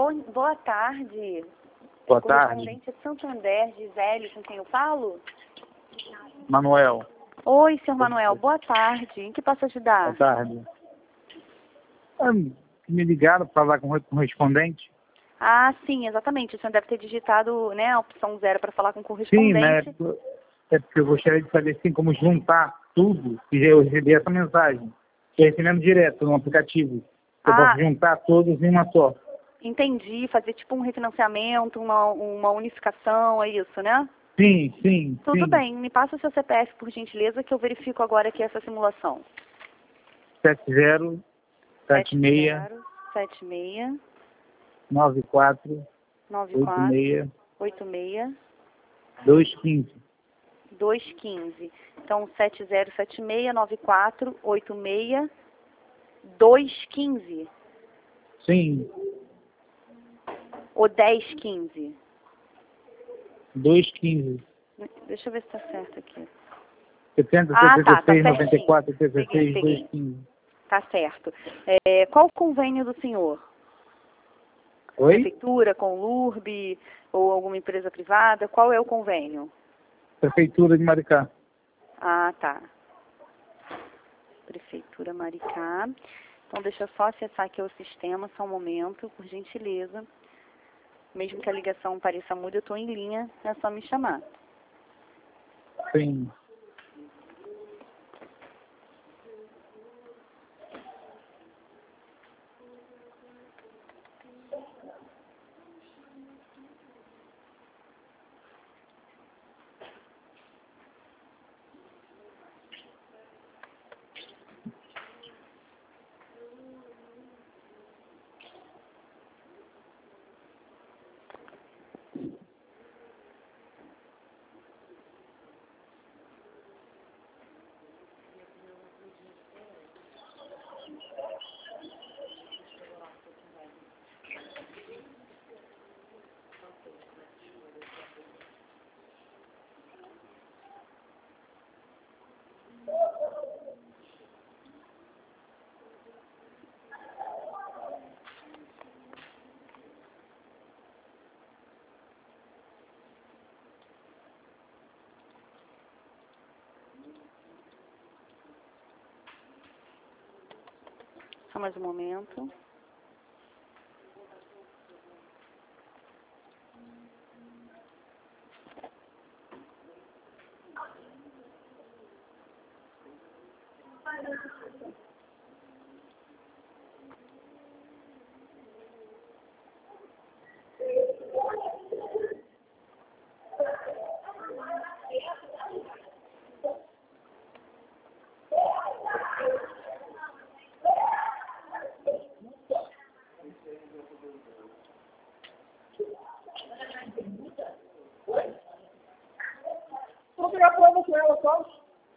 Boa tarde. Boa tarde. Correspondente de Santander, Gisele, com quem eu falo? Manuel. Oi, senhor Manuel. Boa tarde. Em que posso ajudar? Boa tarde. Me ligaram para falar com o correspondente? Ah, sim, exatamente. O senhor deve ter digitado, né, a opção 0 para falar com o Sim, correspondente. né? É porque eu gostaria de saber assim, como juntar tudo, e eu recebi essa mensagem. Estou recebendo direto no aplicativo. Eu posso juntar todos em uma só. Entendi. Fazer tipo um refinanciamento, uma unificação, é isso, né? Sim. Tudo bem. Me passa o seu CPF, por gentileza, que eu verifico agora aqui essa simulação. 7076 76 94 94 86 86 215. 215. Então, 70769486 215. Sim, Ou 1015. 215. Deixa eu ver se está certo aqui. 70, Tá 76, certinho. 94, 16, Peguei. 215. Tá certo. Qual o convênio do senhor? Oi? Prefeitura, com LURB ou alguma empresa privada? Qual é o convênio? Prefeitura de Maricá. Ah, tá. Prefeitura Maricá. Então, deixa eu só acessar aqui o sistema, só um momento, por gentileza. Mesmo que a ligação pareça muda, eu estou em linha, é só me chamar. Sim. Só mais um momento. Vou pegar a prova com ela, só.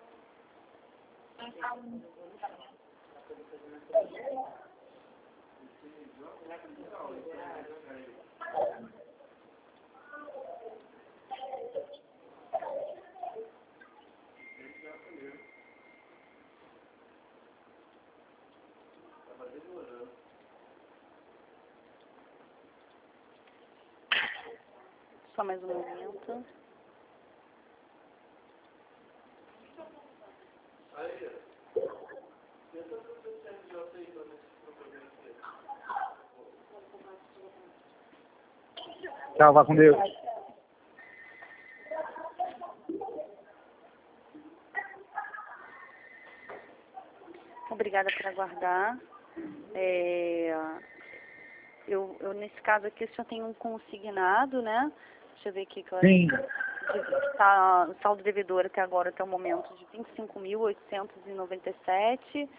Só mais um momento. Tchau, vá com Deus. Obrigada por aguardar. Nesse caso aqui, o senhor tem um consignado, né? Deixa eu ver aqui. Sim. Tá, o saldo devedor até agora, até o momento, de 25.897.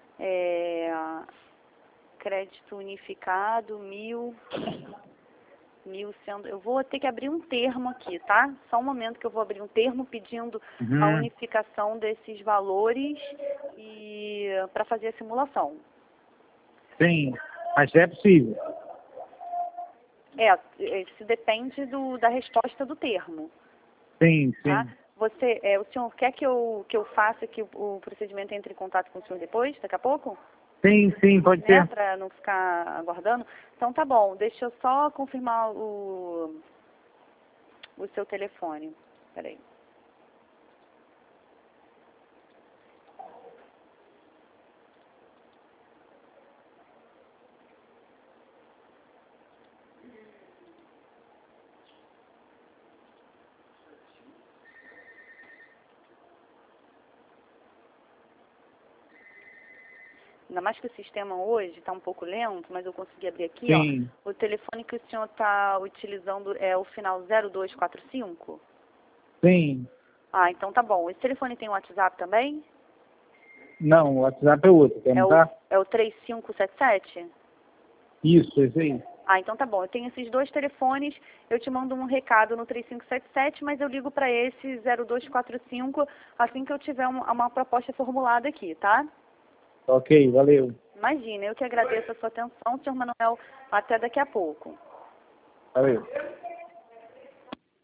Crédito unificado, 1.000 sendo... Eu vou ter que abrir um termo aqui, tá? Só um momento que eu vou abrir um termo pedindo a unificação desses valores e para fazer a simulação. Sim, mas é possível. Isso depende da resposta do termo. Sim. Tá? O senhor quer que eu faça que o procedimento entre em contato com o senhor depois, daqui a pouco? Sim, sim, pode né? ser. Para não ficar aguardando. Então tá bom, deixa eu só confirmar o seu telefone. Peraí. Ainda mais que o sistema hoje está um pouco lento, mas eu consegui abrir aqui, Sim. ó. O telefone que o senhor está utilizando é o final 0245? Sim. Ah, então tá bom. Esse telefone tem WhatsApp também? Não, o WhatsApp é outro, quer anotar? É o 3577? Isso, esse aí. Ah, então tá bom. Eu tenho esses dois telefones, eu te mando um recado no 3577, mas eu ligo para esse 0245 assim que eu tiver uma proposta formulada aqui, tá? Ok, valeu. Imagina, eu que agradeço a sua atenção, senhor Manuel. Até daqui a pouco. Valeu.